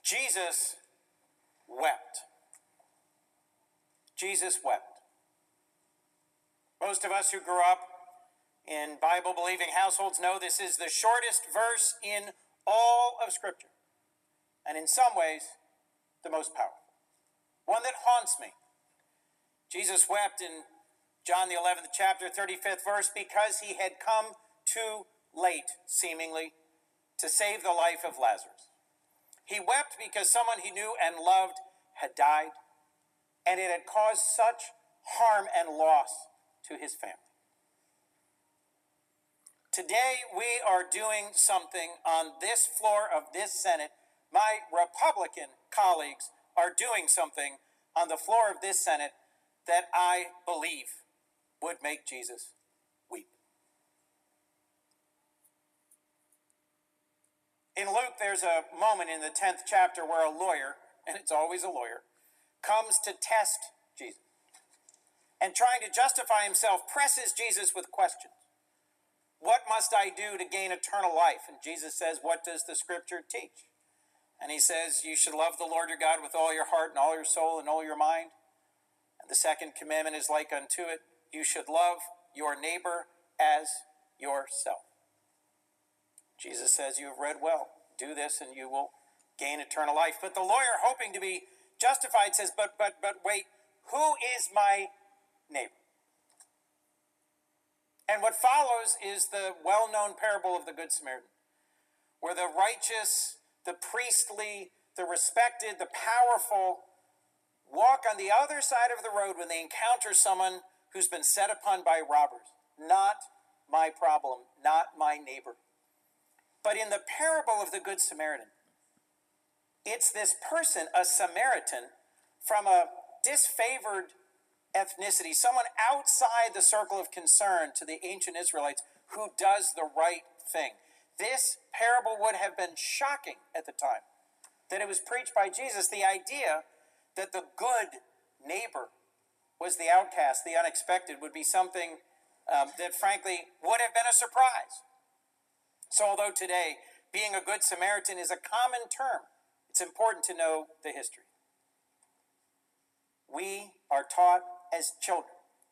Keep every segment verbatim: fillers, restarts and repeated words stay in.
Jesus wept. Jesus wept. Most of us who grew up in Bible-believing households know this is the shortest verse in all of Scripture, and in some ways, the most powerful. One that haunts me. Jesus wept in John the eleventh chapter, thirty-fifth verse, because he had come too late, seemingly, to save the life of Lazarus. He wept because someone he knew and loved had died, and it had caused such harm and loss to his family. Today, we are doing something on this floor of this Senate. My Republican colleagues are doing something on the floor of this Senate that I believe would make Jesus weep. In Luke, there's a moment in the tenth chapter where a lawyer, and it's always a lawyer, comes to test Jesus. And trying to justify himself, presses Jesus with questions. What must I do to gain eternal life? And Jesus says, what does the Scripture teach? And he says, you should love the Lord your God with all your heart and all your soul and all your mind. And the second commandment is like unto it, you should love your neighbor as yourself. Jesus says, you have read well. Do this and you will gain eternal life. But the lawyer, hoping to be justified, says, but, but, but wait, who is my neighbor? And what follows is the well-known parable of the Good Samaritan, where the righteous, the priestly, the respected, the powerful walk on the other side of the road when they encounter someone who's been set upon by robbers. Not my problem, not my neighbor. But in the parable of the Good Samaritan, it's this person, a Samaritan, from a disfavored ethnicity, someone outside the circle of concern to the ancient Israelites who does the right thing. This parable would have been shocking at the time that it was preached by Jesus. The idea that the good neighbor was the outcast, the unexpected, would be something um, that frankly would have been a surprise. So although today being a good Samaritan is a common term, it's important to know the history. We are taught as children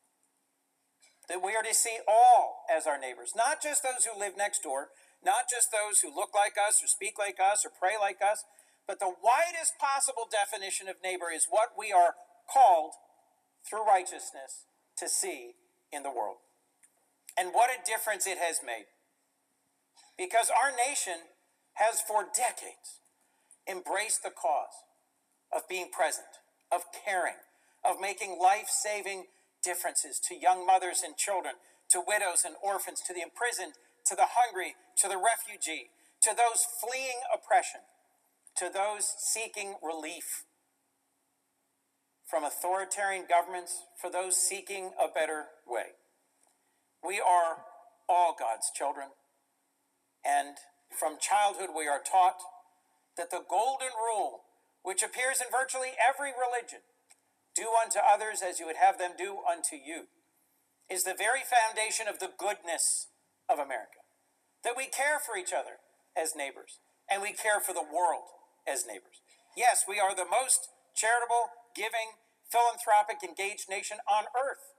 that we are to see all as our neighbors, not just those who live next door, not just those who look like us or speak like us or pray like us, but the widest possible definition of neighbor is what we are called through righteousness to see in the world. And what a difference it has made. Because our nation has for decades embraced the cause of being present, of caring, of making life-saving differences to young mothers and children, to widows and orphans, to the imprisoned, to the hungry, to the refugee, to those fleeing oppression, to those seeking relief from authoritarian governments, for those seeking a better way. We are all God's children, and from childhood we are taught that the golden rule, which appears in virtually every religion, do unto others as you would have them do unto you, is the very foundation of the goodness of America. That we care for each other as neighbors, and we care for the world as neighbors. Yes, we are the most charitable, giving, philanthropic, engaged nation on earth.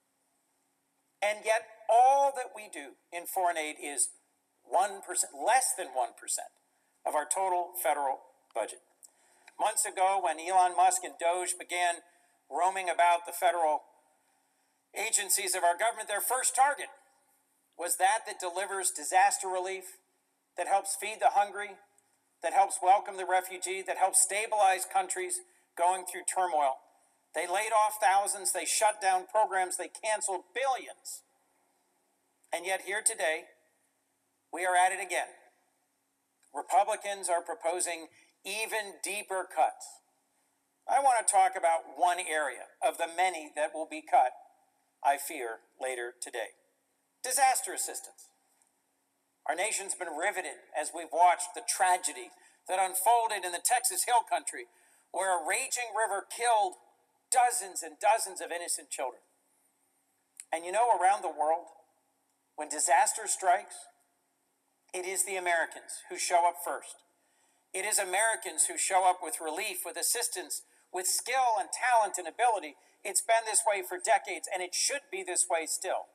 And yet all that we do in foreign aid is one percent, less than one percent of our total federal budget. Months ago, when Elon Musk and Doge began roaming about the federal agencies of our government, their first target was that that delivers disaster relief, that helps feed the hungry, that helps welcome the refugee, that helps stabilize countries going through turmoil. They laid off thousands, they shut down programs, they canceled billions. And yet here today, we are at it again. Republicans are proposing even deeper cuts. I want to talk about one area of the many that will be cut, I fear, later today. Disaster assistance. Our nation's been riveted as we've watched the tragedy that unfolded in the Texas Hill Country, where a raging river killed dozens and dozens of innocent children. And you know, around the world, when disaster strikes, it is the Americans who show up first. It is Americans who show up with relief, with assistance, with skill and talent and ability. It's been this way for decades, and it should be this way still.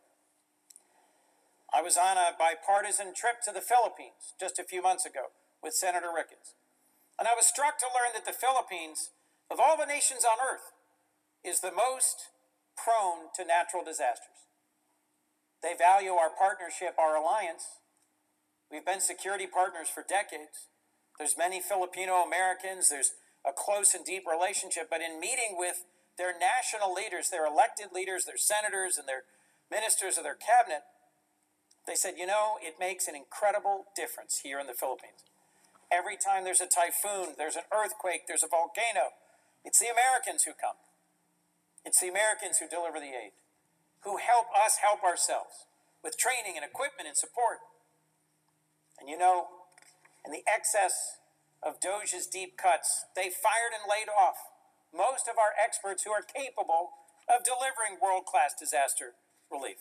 I was on a bipartisan trip to the Philippines just a few months ago with Senator Ricketts. And I was struck to learn that the Philippines, of all the nations on earth, is the most prone to natural disasters. They value our partnership, our alliance. We've been security partners for decades. There's many Filipino Americans. There's a close and deep relationship. But in meeting with their national leaders, their elected leaders, their senators, and their ministers of their cabinet, they said, you know, it makes an incredible difference here in the Philippines. Every time there's a typhoon, there's an earthquake, there's a volcano, it's the Americans who come. It's the Americans who deliver the aid, who help us help ourselves with training and equipment and support. And you know, in the excess of Doge's deep cuts, they fired and laid off most of our experts who are capable of delivering world-class disaster relief.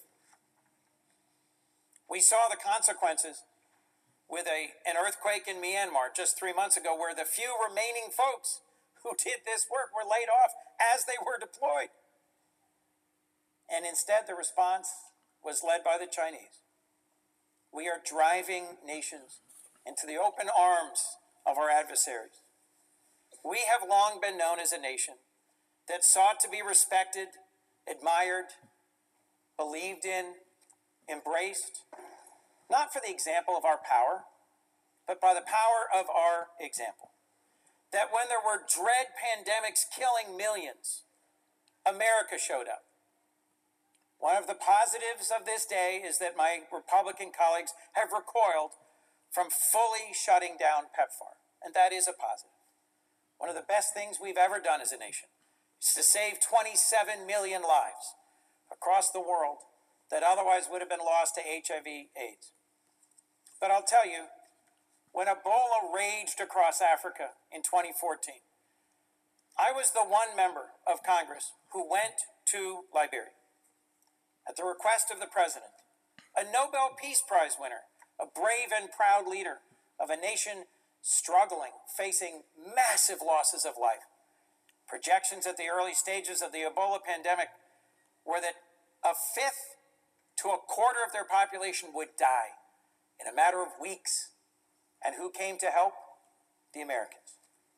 We saw the consequences with a, an earthquake in Myanmar just three months ago, where the few remaining folks who did this work were laid off as they were deployed. And instead, the response was led by the Chinese. We are driving nations into the open arms of our adversaries. We have long been known as a nation that sought to be respected, admired, believed in, embraced, not for the example of our power, but by the power of our example. That when there were dread pandemics killing millions, America showed up. One of the positives of this day is that my Republican colleagues have recoiled from fully shutting down PEPFAR, and that is a positive. One of the best things we've ever done as a nation is to save twenty-seven million lives across the world that otherwise would have been lost to H I V AIDS. But I'll tell you, when Ebola raged across Africa in twenty fourteen, I was the one member of Congress who went to Liberia at the request of the president, a Nobel Peace Prize winner, a brave and proud leader of a nation struggling, facing massive losses of life. Projections at the early stages of the Ebola pandemic were that a fifth to a quarter of their population would die in a matter of weeks. And who came to help? The Americans.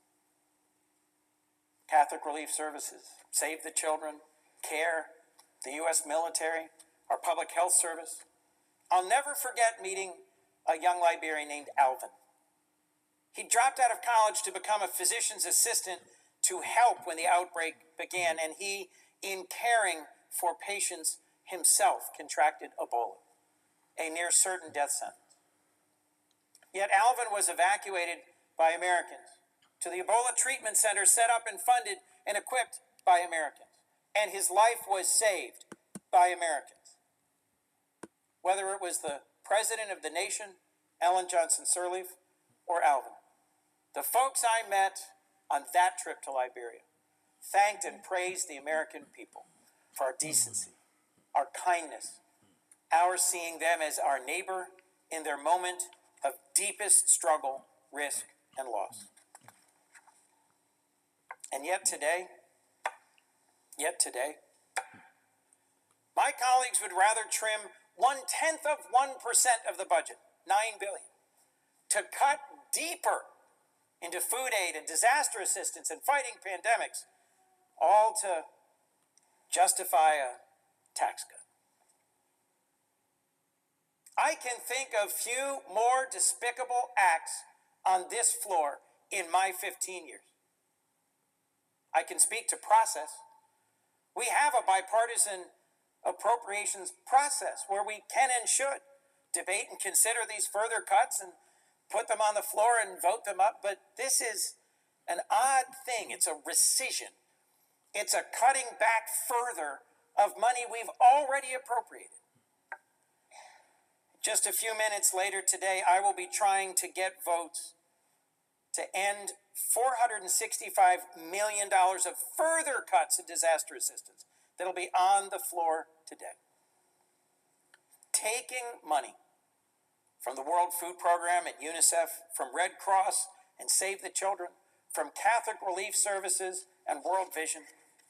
Catholic Relief Services, Save the Children, CARE, the U S military, our public health service. I'll never forget meeting a young Liberian named Alvin. He dropped out of college to become a physician's assistant to help when the outbreak began, and he, in caring for patients himself, contracted Ebola, a near certain death sentence. Yet Alvin was evacuated by Americans to the Ebola treatment center set up and funded and equipped by Americans. And his life was saved by Americans. Whether it was the president of the nation, Ellen Johnson Sirleaf, or Alvin, the folks I met on that trip to Liberia thanked and praised the American people for our decency, our kindness, our seeing them as our neighbor in their moment of deepest struggle, risk, and loss. And yet today, yet today, my colleagues would rather trim one-tenth of one percent of the budget, nine billion dollars, to cut deeper into food aid and disaster assistance and fighting pandemics, all to justify a tax cut. I can think of few more despicable acts on this floor in my fifteen years. I can speak to process. We have a bipartisan appropriations process where we can and should debate and consider these further cuts and put them on the floor and vote them up. But this is an odd thing. It's a rescission. It's a cutting back further of money we've already appropriated. Just a few minutes later today, I will be trying to get votes to end four hundred sixty-five million dollars of further cuts in disaster assistance that'll be on the floor today. Taking money from the World Food Program and UNICEF, from Red Cross and Save the Children, from Catholic Relief Services and World Vision.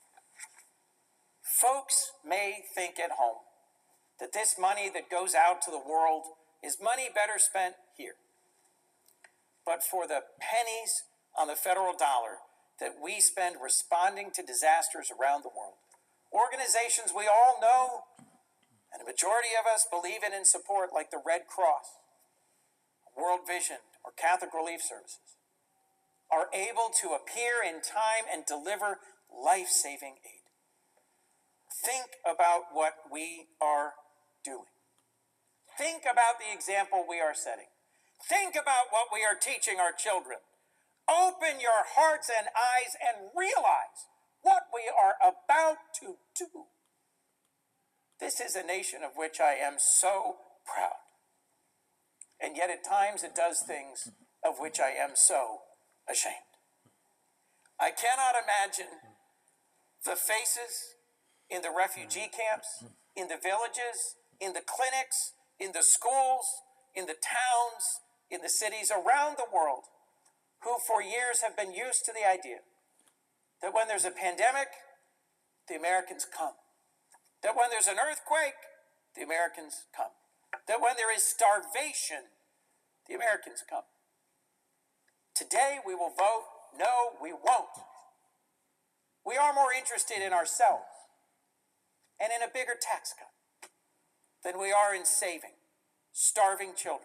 Folks may think at home that this money that goes out to the world is money better spent here. But for the pennies on the federal dollar that we spend responding to disasters around the world, organizations we all know and a majority of us believe in and support, like the Red Cross, World Vision, or Catholic Relief Services, are able to appear in time and deliver life-saving aid. Think about what we are doing. Think about the example we are setting. Think about what we are teaching our children. Open your hearts and eyes and realize what we are about to do. This is a nation of which I am so proud. And yet at times it does things of which I am so ashamed. I cannot imagine the faces in the refugee camps, in the villages, in the clinics, in the schools, in the towns, in the cities around the world, who for years have been used to the idea that when there's a pandemic, the Americans come. That when there's an earthquake, the Americans come. That when there is starvation, the Americans come. Today we will vote, no, we won't. We are more interested in ourselves and in a bigger tax cut than we are in saving starving children.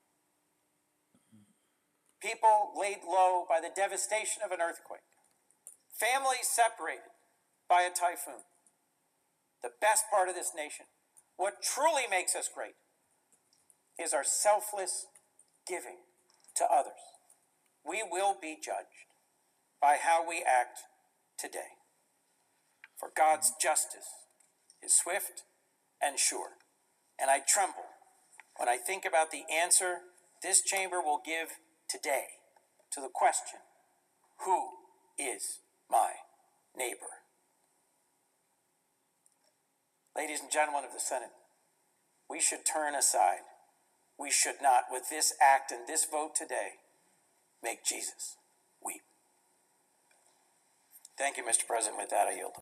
People laid low by the devastation of an earthquake. Families separated by a typhoon. The best part of this nation, what truly makes us great, is our selfless giving to others. We will be judged by how we act today. For God's justice is swift and sure. And I tremble when I think about the answer this chamber will give today to the question, who is my neighbor? Ladies and gentlemen of the Senate, we should turn aside. We should not, with this act and this vote today, make Jesus weep. Thank you, Mister President. With that, I yield.